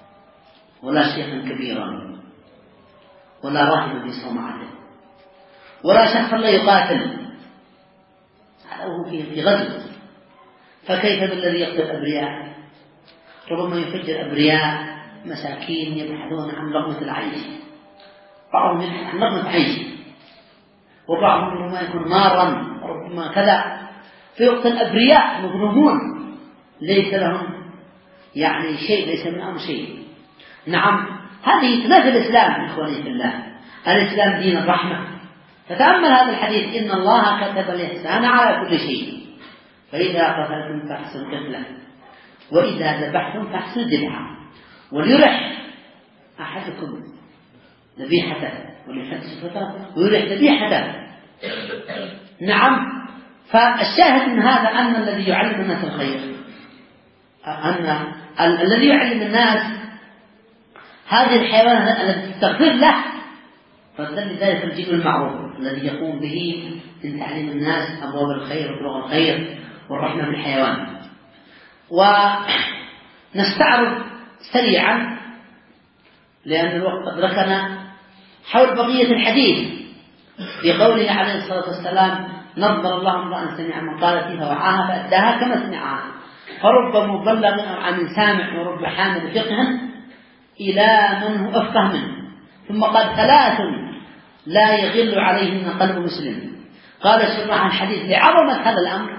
ولا شيخا كبيرا ولا راهبا في صومعته ولا شخصا لا يقاتل. هذا هو في غزو. فكيف بالذي يقتل أبرياء؟ ربما يفجر أبرياء مساكين يبحثون عن لقمة العيش، بعضهم يبحث عن لقمة عيش، وبعضهم ربما يكون نارا ربما كذا، فيقتل أبرياء مظلومون ليس لهم يعني شيء، ليس من أمر شيء. نعم، هذه تنافي الإسلام إخواني في الله. الإسلام دين الرحمة. فتأمل هذا الحديث: إن الله كتب الإحسان على كل شيء، فإذا قتلتم فاحسنوا القتلة وإذا ذبحتم فاحسنوا الذبحة وليرح أحدكم ذبيحته وليحدث فترة ويرح ذبيحته. نعم، فالشاهد من هذا أن الذي يعلم الناس الخير، أن الذي يعلم الناس هذه الحيوانات التي تستغفر له، فدل ذلك الجيل المعروف الذي يقوم به من تعليم الناس أبواب الخير وطرق الخير والرحمة بالحيوان. ونستعرض سريعا لأن الوقت أدركنا حول بقية الحديث في قوله عليه الصلاة والسلام: نظر الله امرأ سمع مقالتي فوعاها فأداها كما سمعها، فرب مبلغ عن سامع ورب حامل فقه إلى من هو أفقه منه. ثم قال: ثلاث لا يغل عليهن قلب مسلم. قال شرح الحديث لعظمة هذا الأمر،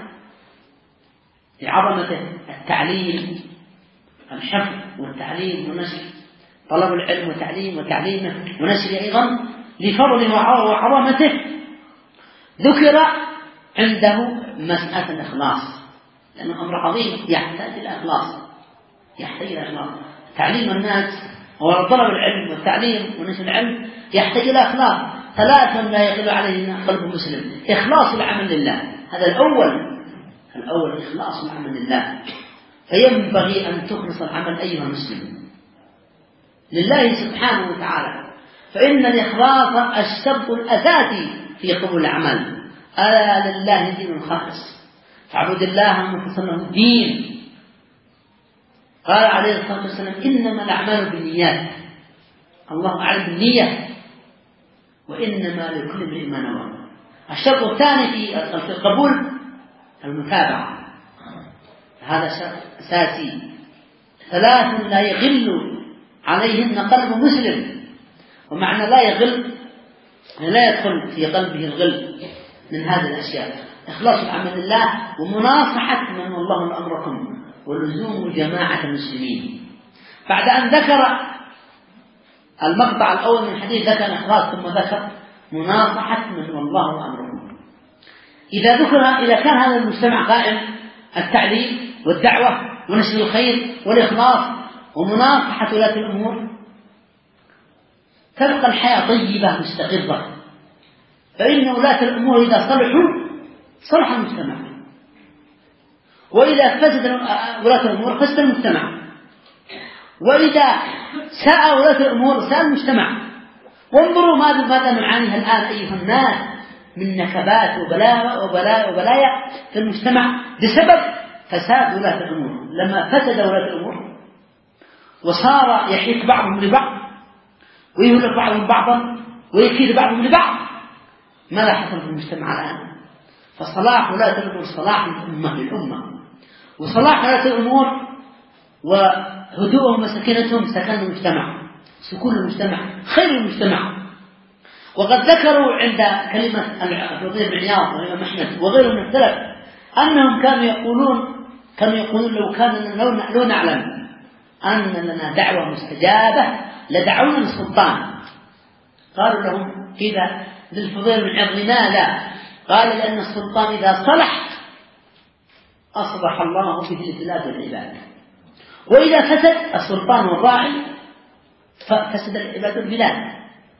لعظمته: التعليم، الحفظ والتعليم ونشر، طلب العلم وتعليم وتعليمه ونشره أيضا لفضله وعظمته. ذكر عنده مسألة الإخلاص، لأنه أمر عظيم يحتاج إلى إخلاص، يحتاج إلى إخلاص. تعليم الناس وطلب العلم والتعليم ونشر العلم يحتاج إلى إخلاص. ثلاث لا يغل عليهن قلب مسلم: إخلاص العمل لله، هذا الأول، الأول إخلاص العمل لله. فينبغي أن تخلص العمل أيها المسلم لله سبحانه وتعالى، فإن الإخلاص الشرط الأساسي في قبول العمل. ألا لله دين خالص، فاعبد الله مخلصا له الدين. قال عليه الصلاة والسلام: إنما الأعمال بالنيات، الله أعلم بالنية، وإنما لكل امرئ ما نوى. الشرط الثاني في القبول المتابعة، هذا شرط أساسي. ثلاث لا يغل عليهن قلب مسلم، ومعنى لا يغل لا يدخل في قلبه الغل من هذه الأشياء: إخلاص العمل لله ومناصحة من الله أمركم ولزوم جماعة المسلمين. بعد أن ذكر المقطع الأول من الحديث ذكر الإخلاص ثم ذكر مناصحة من الله أمركم. إذا ذكر إذا كان هذا المجتمع قائم التعليم والدعوة ونشر الخير والإخلاص ومناصحة ولاة الأمور، تبقى الحياة طيبة مستقرة. فإن ولاة الأمور إذا صلحوا صلح المجتمع، وإذا فسد ولاة الأمور فسد المجتمع، وإذا ساء ولاة الأمور ساء المجتمع. وانظروا ماذا نعانيه الآن أيها الناس من نكبات وبلاء وبلاء وبلايا في المجتمع بسبب فساد ولاة الأمور. لما فسد ولاة الأمور وصار يحيك بعضهم لبعض ويهلك بعضهم بعضا ويكيد بعضهم لبعض، ماذا حصل في المجتمع الآن؟ فصلاح ولاة الأمور صلاح الأمة للأمة، وصلاح ولاة الأمور وهدوءهم وسكينتهم سكن المجتمع، سكون المجتمع خير المجتمع. وقد ذكروا عند كلمة الفضيل بن عياض والإمام أحمد وغيرهم من السلف أنهم كانوا يقولون كانوا يقولون لو كان لو نعلم أن لنا دعوة مستجابة لدعونا السلطان. قالوا لهم كذا للفضيل بن عياض لماذا؟ قال لأن السلطان إذا صلح أصلح الله به البلاد والعباد، وإذا فسد السلطان والراعي ففسد العباد والبلاد.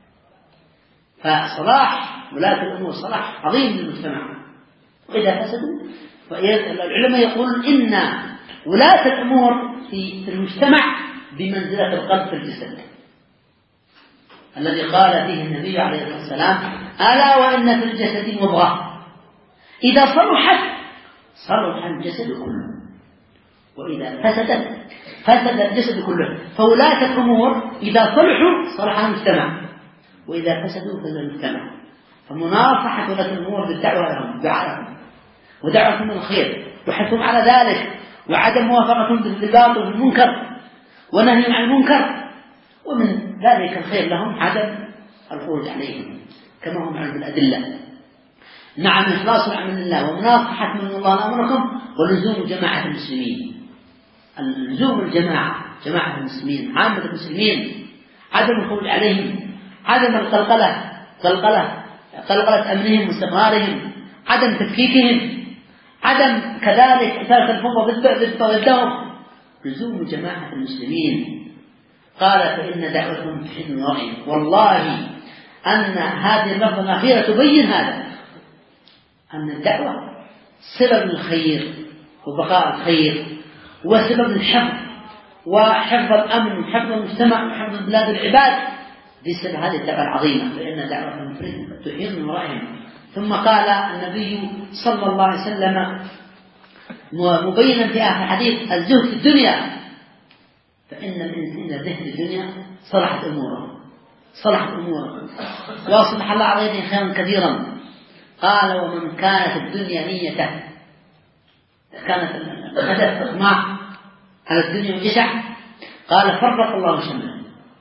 فصلاح ولاة الأمور صلاح عظيم للمجتمع، وإذا فسدوا فالعلماء يقولون إن ولاة الأمور في المجتمع بمنزلة القلب في الجسد، الذي قال فيه النبي عليه الصلاة والسلام ألا وإن في الجسد مضغة إذا صلحت صلح الجسد كله، وإذا فسدت فسد الجسد كله. فولاة الأمور إذا صلحوا صلح المجتمع، وإذا فسدوا فسد المجتمع. فمناصحة ولاة الأمور بالدعوة لهم دعاءهم ودعوتهم الخير وحثهم على ذلك، وعدم موافقتهم بالباطل والمنكر ونهيهم عن المنكر، ومن ذلك الخير لهم عدم الخروج عليهم كما هم معلوم بالأدلة. نعم إخلاص العمل لله ومناصحة من الله أمركم ولزوم جماعة المسلمين، اللزوم الجماعة جماعة المسلمين عامة المسلمين، عدم الخروج عليهم، عدم القلقلة قلقلة قلقلة أمنهم واستقرارهم، عدم تفكيكهم، عدم كذلك إثارة الفوضى ضدهم، لزوم جماعة المسلمين. قال فإن دعوتهم في حزن رأي. والله أن هذه اللفظة الأخيرة تبين هذا، أن الدعوة سبب الخير وبقاء الخير وسبب الحفظ وحفظ الأمن وحفظ المجتمع وحفظ بلاد العباد بسبب هذه الدعوة العظيمة. فإن دعوة تحيط من رأيهم. ثم قال النبي صلى الله عليه وسلم مبينا في آخر الحديث الزهد في الدنيا، فإن الإنسان زهد الدنيا صلحت أموره صلحت أموره وأصلح الله عليه خيرا كثيرا. قال ومن كانت الدنيا نيته، كانت الهدف إطماع على الدنيا وجشع، قال فرق الله شمله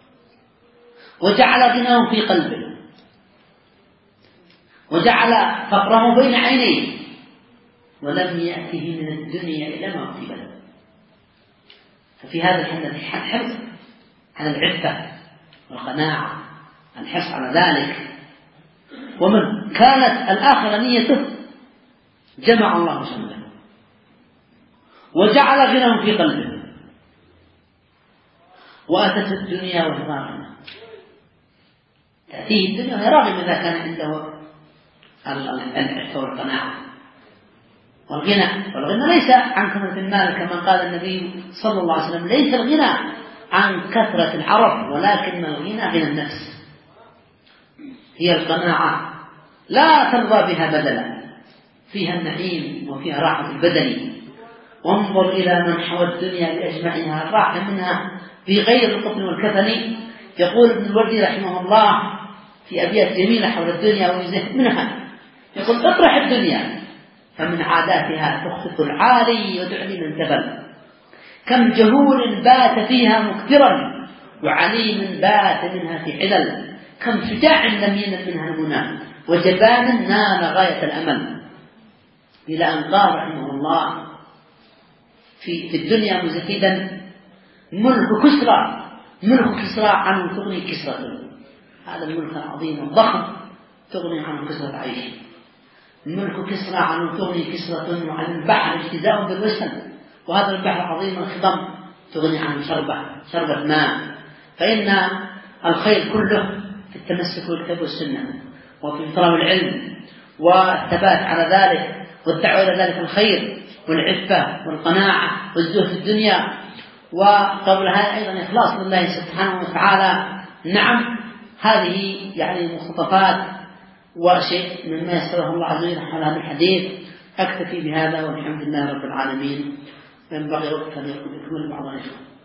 وجعل غناه في قلبه وجعل فقره بين عينيه ولم يأته من الدنيا إلا ما كتب له. ففي هذا الحديث حرص على العفة والقناعة، الحرص على ذلك. ومن كانت الآخرة نيته جمع الله شمله وجعل غناه في قلبه وأتت الدنيا وهي راغمة، تأتيه الدنيا وهي راغمة إذا كان عنده العفة والقناعة والغنى. والغنى ليس عن كثرة المال كما قال النبي صلى الله عليه وسلم، ليس الغنى عن كثرة العرب ولكن الغنى غنى النفس، هي القناعة لا ترضى بها بدلا، فيها النعيم وفيها راحة البدن. وانظر إلى من حوى الدنيا بأجمعها الراحة منها بغير القطن والكفن. يقول ابن الوردي رحمه الله في أبيات جميلة حول الدنيا ويزهد منها، يقول اطرح الدنيا فمن عاداتها تخفق العالي وتعلي من تبل، كم جهول بات فيها مكبرا وعليم بات منها في حلل، كم شجاع لم ينل منها المنى وجبان نال غاية الأمل. إلى أن قال رحمه الله في, في الدنيا مزفيدا ملك كسرى ملك كسرى عنه تغني كسرة، هذا الملك العظيم الضخم تغني عنه كسرة عيش. ملك كسرى عنه تغني كسرة وعن البحر اجتزاء بالوسن، وهذا البحر العظيم الخضم تغني عنه شربة شربة ماء. فإن الخير كله في التمسك بالكتاب والسنة وفي طلب العلم والثبات على ذلك والدعوة إلى ذلك الخير والعفة والقناعة والزهد في الدنيا، وقبل هذا أيضا إخلاص لله سبحانه وتعالى. نعم هذه يعني مخططات وشيء مما يسره الله عز وجل حول هذا الحديث. أكتفي بهذا والحمد لله رب العالمين. ينبغي وقت أن يكون بعض الإخوة.